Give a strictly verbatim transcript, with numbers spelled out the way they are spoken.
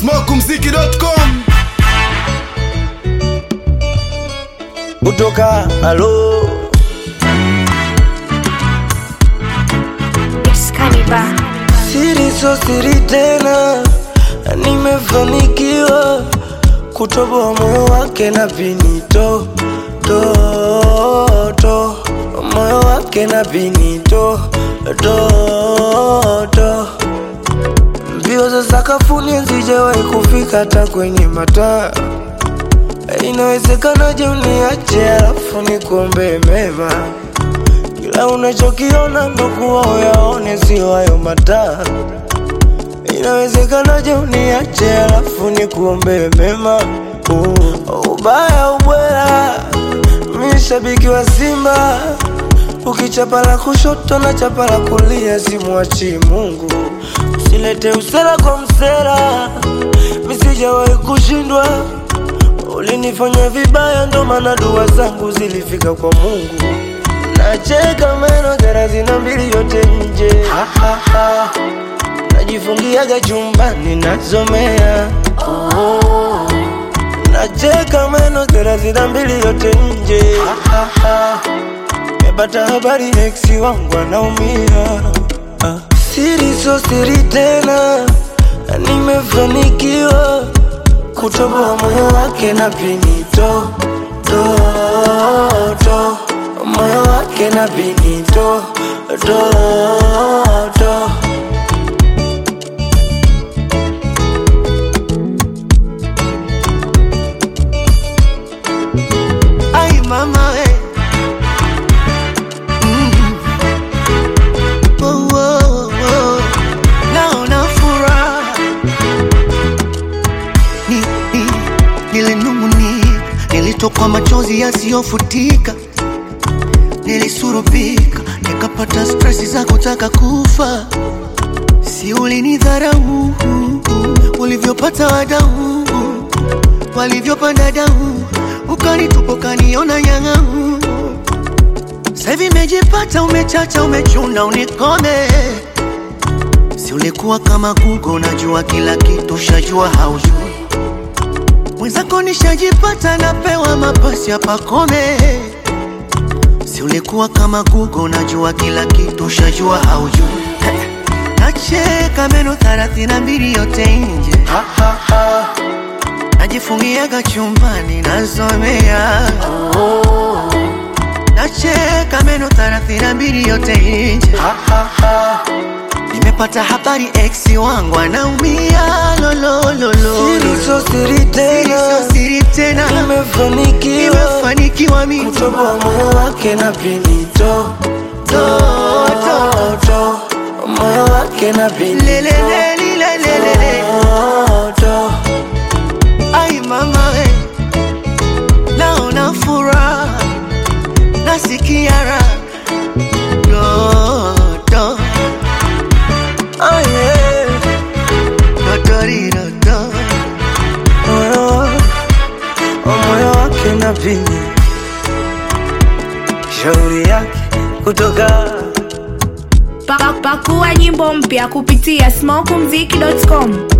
smoke mziki dot com. Kutoka halo siri so siri tena, nimefanikiwa kutoboa moyo wake na vinito to to, moyo wake na vinito to to. Mbio za sakafuni zijawahi kufika hata kwenye mataa. Inawezekanaje uniache alafu nikuombe mema? Kila unachokiona ndo kuwa uyaone, sio hayo mataa. Inawezekanaje uniache alafu nikuombe mema? uh, Ubaya ubwela, mimi shabiki wa Simba. Ukichapa la kushoto na chapa la kulia, simuachi Mungu. Usilete usela kwa msela, mimi sijawahi kushindwa. Ulinifanya vibaya ndo maana dua zangu zilifika kwa Mungu. Nacheka meno thelathini na mbili yote nje, ha ha ha. Najifungiaga chumbani nasomea, oh. Nacheka meno thelathini na mbili yote nje, ha ha ha. Mepata habari ex wangu anaumia, ah. Siri so siri tena, nimefanikiwa kutoboa moyo wake na vinito to to, moyo wake na vinito to to. Ay mama we, mm. Oh, oh, oh. Naona furaha ni, ni, nilinunguni, nilitokwa machozi yasiyofutika, nilisurubika, nikapata stressi za kutaka kufa. Si ulinidharau ulivyopata wadau, walivyopanda dau, ukanitupa ukaniona nyang'au. Sasa hivi mejipata, umechacha, umechuna, unikome. Si ulikuwa kama Google, unajua kila kitu, shajua haujui. Mwenzako nishajipata, napewa mapasi hapa kome. Si ulikuwa kama Google, unajua kila kitu, shajua haujui. Nacheka meno thelathini na mbili yote nje, ha ha ha. Najifungiaga chumbani nasomea, oh. Nacheka meno thelathini na mbili yote nje, ha ha ha. Nimepata habari ex wangu anaumia, lo lo lo lo. Siri so siri tena, siri so siri tena, nimefanikiwa, nimefanikiwa mimi kutoboa moyo wake na vinito to to to, moyo wake na vinito le le le le le le le to. Ay mama we, naona furaha, nasikia raha do. Oh yeah, motori do. Oh, oh moyo wake na vini, shauri yake kutoka. Pakua nyimbo mpya kupitia smoke mziki dot com.